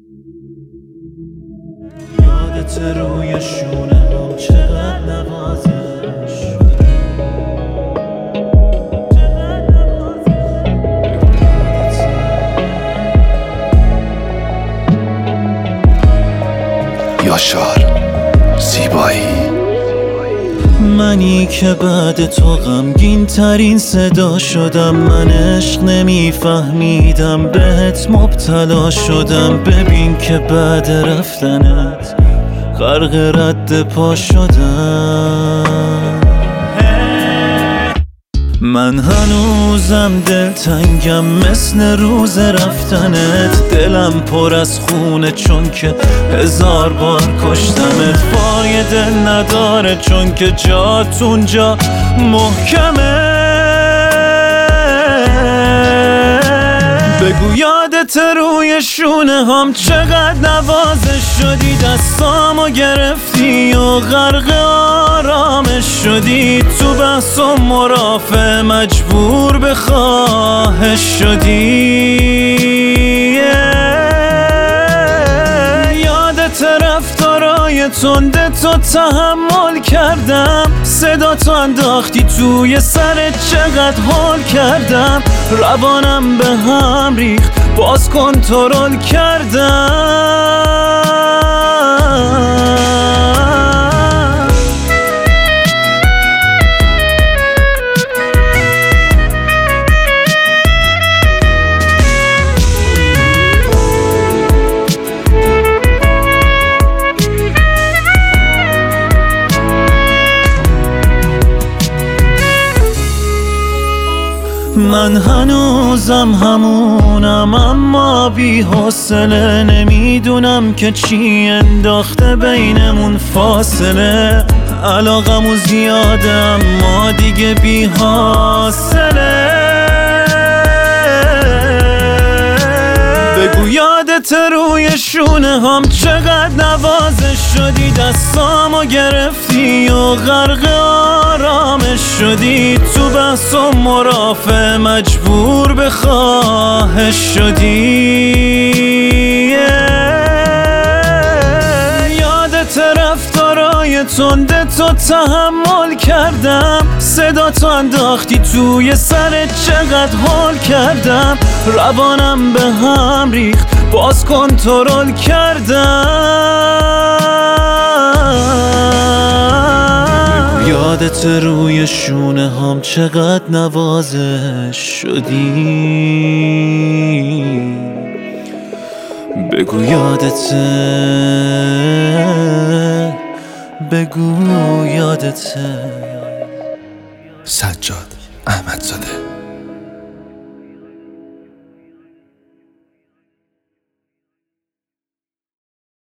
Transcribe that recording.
یادت روی شونه هم چقدر نوازش یاشار زیبایی. منی که بعد تو غمگین ترین صدا شدم، من عشق نمیفهمیدم بهت مبتلا شدم. ببین که بعد رفتنت غرق رد پا شدم. من هنوزم دلتنگم مثل روز رفتنت، دلم پر از خونه چون که 1000 بار کشتمت. فایده نداره چون که جات اونجا محکمه. بگو یادت روی شونه هم چقدر نوازش شدی، دستامو گرفتی و غرق آرامش شدی. تو بحث و مرافع مجبور به خواهش شدی. یادت رفتارای تنده تو تحمل کردم، صدا تو انداختی توی سرت چقدر حال کردم. روانم به هم ریخت باز کنترل کردم. من هنوزم همونم اما بی حوصله، نمیدونم که چی انداخته بینمون فاصله. علاقمو زیاده اما دیگه بی حاصله. بگو یادت روی شونه هم چقدر نوازش شدی، دستامو گرفتی و غرق آرامش شدی. تو بحث و مرافع مجبور به خواهش شدی. یادت رفتارای تنده تو تحمل کردم، صدا تو انداختی توی سرت چقدر حال کردم. روانم به هم ریخت باز کنترل کردم. یادت روی شونه هم چقدر نوازش شدی. بگو یادته، بگو یادته. سجاد احمدزاده.